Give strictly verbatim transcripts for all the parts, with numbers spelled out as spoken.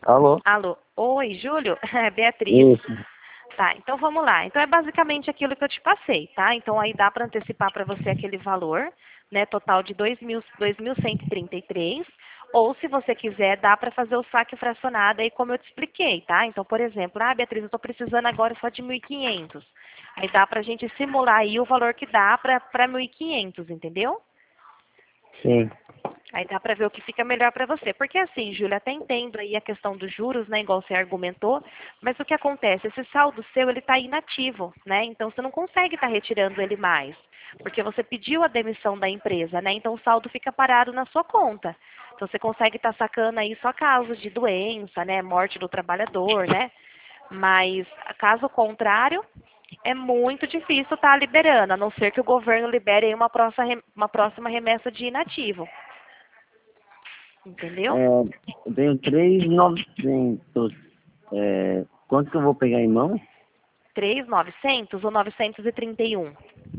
Alô? Alô? Oi, Júlio? É Beatriz. Isso. Tá, então vamos lá. Então é basicamente aquilo que eu te passei, tá? Então aí dá para antecipar para você aquele valor, né, total de dois mil, dois mil cento e trinta e três, ou se você quiser, dá para fazer o saque fracionado aí como eu te expliquei, tá? Então, por exemplo, ah, Beatriz, eu estou precisando agora só de mil e quinhentos. Aí dá para a gente simular aí o valor que dá para mil e quinhentos, entendeu? Sim. Aí dá para ver o que fica melhor para você. Porque assim, Júlia, até entendo aí a questão dos juros, né, igual você argumentou, mas o que acontece? Esse saldo seu, ele está inativo, né? Então você não consegue estar retirando ele mais, porque você pediu a demissão da empresa, né? Então o saldo fica parado na sua conta. Então você consegue estar sacando aí só casos de doença, né, morte do trabalhador, né? Mas caso contrário, é muito difícil estar liberando, a não ser que o governo libere aí uma próxima, uma próxima remessa de inativo. Entendeu? É, eu tenho três mil e novecentos. É, quanto que eu vou pegar em mão? três mil e novecentos ou novecentos e trinta e um?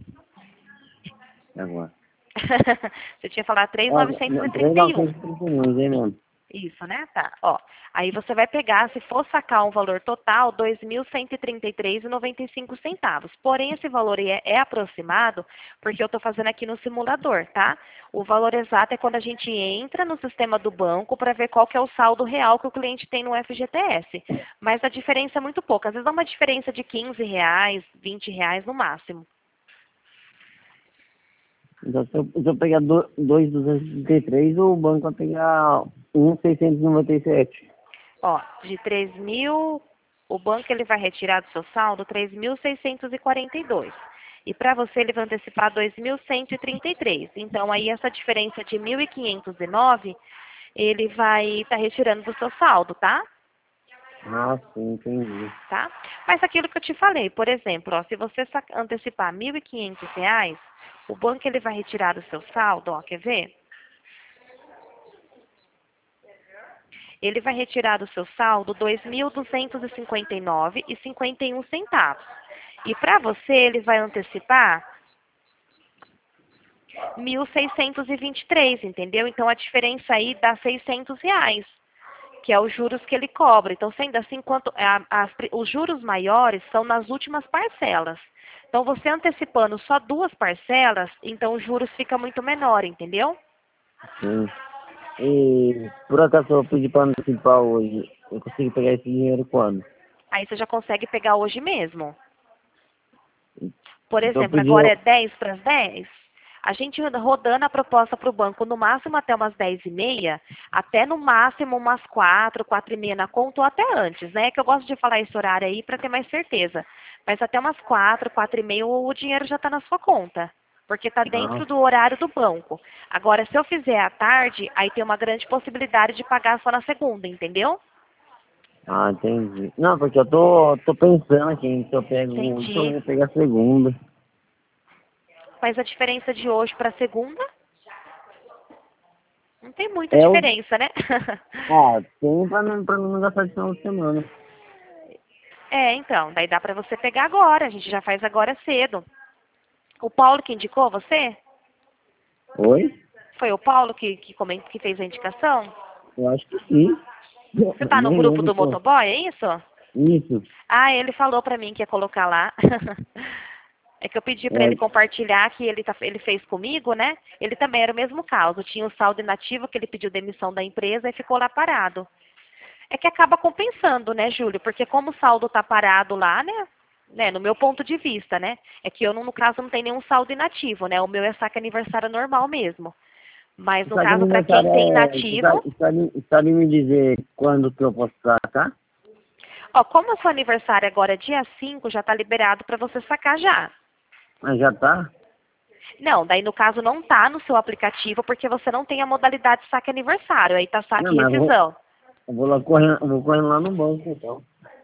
Agora. Você tinha falado três mil Ah, novecentos e três mil trinta e um. novecentos e trinta e um, hein, mesmo? Isso, né? Tá. Ó, aí você vai pegar, se for sacar um valor total, dois mil cento e trinta e três reais e noventa e cinco centavos. Porém, esse valor é, é aproximado porque eu estou fazendo aqui no simulador, tá? O valor exato é quando a gente entra no sistema do banco para ver qual que é o saldo real que o cliente tem no F G T S. Mas a diferença é muito pouca. Às vezes dá uma diferença de quinze reais, vinte reais no máximo. Então, se eu, se eu pegar do- dois mil duzentos e trinta e três, o banco vai pegar um mil seiscentos e noventa e sete. Ó, de três mil, o banco ele vai retirar do seu saldo três mil seiscentos e quarenta e dois. E para você ele vai antecipar dois mil cento e trinta e três. Então aí essa diferença de mil e quinhentos e nove, ele vai estar retirando do seu saldo, tá? Ah, sim, entendi. Tá? Mas aquilo que eu te falei, por exemplo, ó, se você sa- antecipar mil e quinhentos reais, o banco ele vai retirar do seu saldo, ó, quer ver? Ele vai retirar do seu saldo dois mil duzentos e cinquenta e nove reais e cinquenta e um centavos. E para você ele vai antecipar mil seiscentos e vinte e três, entendeu? Então a diferença aí dá seiscentos reais, que é os juros que ele cobra. Então, sendo assim, quanto a- as pri- os juros maiores são nas últimas parcelas. Então, você antecipando só duas parcelas, então os juros fica muito menor, entendeu? Sim. E por acaso eu pedi para antecipar hoje, eu consigo pegar esse dinheiro quando? Aí você já consegue pegar hoje mesmo. Por Então eu exemplo, pedi, agora é dez para as dez. A gente anda rodando a proposta para o banco no máximo até umas dez e meia, até no máximo umas quatro, quatro e meia na conta ou até antes, né? Que eu gosto de falar esse horário aí para ter mais certeza. Mas até umas quatro, quatro e meia o dinheiro já está na sua conta, porque está ah, dentro do horário do banco. Agora, se eu fizer à tarde, aí tem uma grande possibilidade de pagar só na segunda, entendeu? ah, entendi. Não, porque eu tô, tô pensando aqui, se eu pego hoje, eu Entendi. vou pegar a segunda. Mas a diferença de hoje para segunda não tem muita É o. diferença, né? Ah, tem pra não, pra não gastar de final de semana. É, então, daí dá pra você pegar agora, a gente já faz agora cedo. O Paulo que indicou você? Oi? Foi o Paulo que, que, coment... que fez a indicação? Eu acho que sim. Você tá no Nem grupo lembro, do pô. motoboy, é isso? Isso. Ah, ele falou pra mim que ia colocar lá. É que eu pedi pra ele É, compartilhar que ele, tá, ele fez comigo, né? Ele também era o mesmo caso. Tinha o saldo inativo que ele pediu demissão da empresa e ficou lá parado. É que acaba compensando, né, Júlio? Porque como o saldo tá parado lá, né? Né, no meu ponto de vista, né? É que eu, não- no caso, não tenho nenhum saldo inativo, né? O meu é saque aniversário normal mesmo. Mas no sabe caso, para quem aniversário tem é. Você inativo, sabe, sabe, sabe me dizer quando que eu posso sacar? ó, como o seu aniversário agora é dia cinco, já tá liberado para você sacar já. Mas já tá? Não, daí no caso não tá no seu aplicativo porque você não tem a modalidade saque aniversário, aí tá Não, saque e mas eu vou, rescisão. eu vou lá correndo, eu vou correndo lá no banco, então.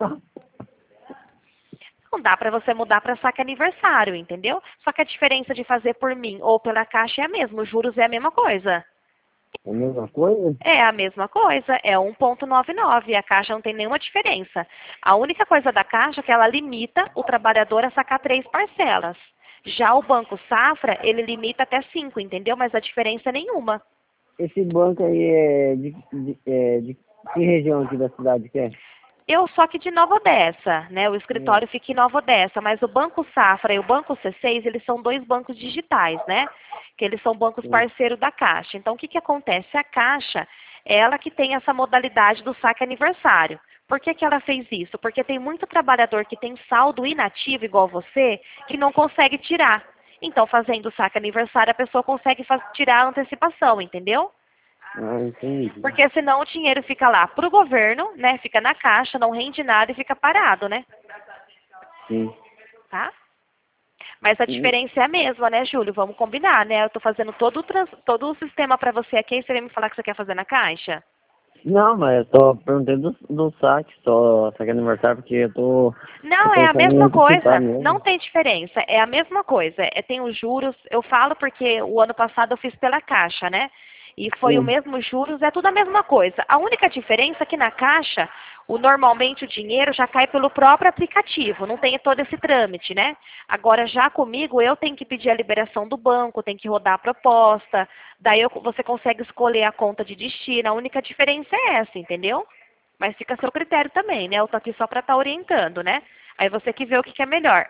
Não dá para você mudar para saque aniversário, entendeu? Só que a diferença de fazer por mim ou pela Caixa é a mesma, os juros é a mesma coisa. É a mesma coisa? É a mesma coisa, é um vírgula noventa e nove, a Caixa não tem nenhuma diferença. A única coisa da Caixa é que ela limita o trabalhador a sacar três parcelas. Já o Banco Safra, ele limita até cinco, entendeu? Mas a diferença é nenhuma. esse banco aí é de, de, é de que região aqui da cidade que é? Eu só que de Nova Odessa, né? O escritório fica em Nova Odessa, mas o Banco Safra e o Banco C seis, eles são dois bancos digitais, né? Que eles são bancos Sim. parceiros da Caixa. Então, o que que acontece? A Caixa, ela que tem essa modalidade do saque aniversário. Por que que ela fez isso? Porque tem muito trabalhador que tem saldo inativo, igual você, que não consegue tirar. Então, fazendo o saque aniversário, a pessoa consegue faz- tirar a antecipação, entendeu? Ah, entendi. Porque senão o dinheiro fica lá pro governo, né? Fica na caixa, não rende nada e fica parado, né? Sim. Tá? Mas a E- diferença é a mesma, né, Júlio? Vamos combinar, né? Eu tô fazendo todo o, trans, todo o sistema para você aqui, e você vem me falar que você quer fazer na caixa? Não, mas eu tô perguntando do, do saque, só saque aniversário, porque eu tô, tô Não, é a pensando em mesma antecipar coisa. Não mesmo. tem diferença. É a mesma coisa. É, tem os juros. Eu falo porque o ano passado eu fiz pela Caixa, né? E foi o Sim. mesmo juros, é tudo a mesma coisa. A única diferença é que na Caixa, o, normalmente o dinheiro já cai pelo próprio aplicativo, não tem todo esse trâmite, né? Agora já comigo, eu tenho que pedir a liberação do banco, tenho que rodar a proposta, daí eu- você consegue escolher a conta de destino. A única diferença é essa, entendeu? Mas fica a seu critério também, né? Eu tô aqui só para estar orientando, né? Aí você que vê o que, que é melhor.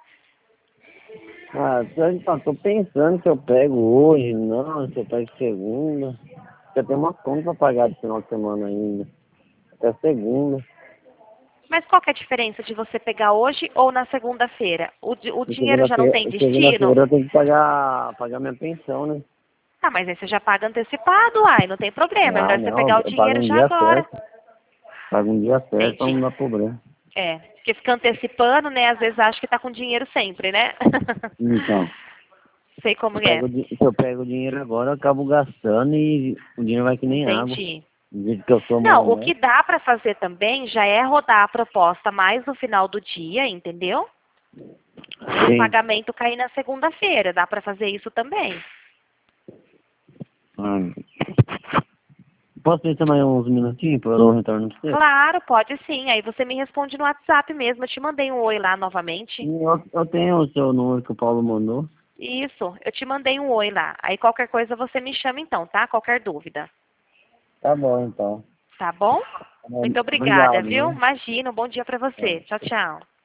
Ah, tô, então, tô pensando se eu pego hoje, não, se eu pego segunda. Eu tenho uma conta pra pagar de final de semana ainda. Até segunda. Mas qual que é a diferença de você pegar hoje ou na segunda-feira? O, di- o E dinheiro já não segunda-feira, tem destino? segunda-feira eu tenho que pagar, pagar minha pensão, né? Tá, mas aí você já paga antecipado, ai, não tem problema. É Ah, melhor você não, pegar o eu pago dinheiro um já dia agora. certo. Pago um dia certo pra Entendi. não dar problema. É, porque fica antecipando, né? Às vezes acha que tá com dinheiro sempre, né? Então, Sei se como eu é. pego, o di- se eu pego o dinheiro agora, eu acabo gastando e o dinheiro vai que nem água. Entendi. Do jeito que eu sou mal Não, o que honesto. dá para fazer também já é rodar a proposta mais no final do dia, entendeu? E o Sim. pagamento cair na segunda-feira. Dá para fazer isso também. Ah, posso pensar mais uns minutinhos para eu retorno pra você? Claro, pode sim. Aí você me responde no WhatsApp mesmo. Eu te mandei um oi lá novamente. Eu, eu tenho o seu número que o Paulo mandou. Isso, eu te mandei um oi lá. Aí qualquer coisa você me chama então, tá? Qualquer dúvida. Tá bom, então. Tá bom? Tá bom. Muito obrigada, Obrigado, viu? né? Imagina, um bom dia para você. É. Tchau, tchau.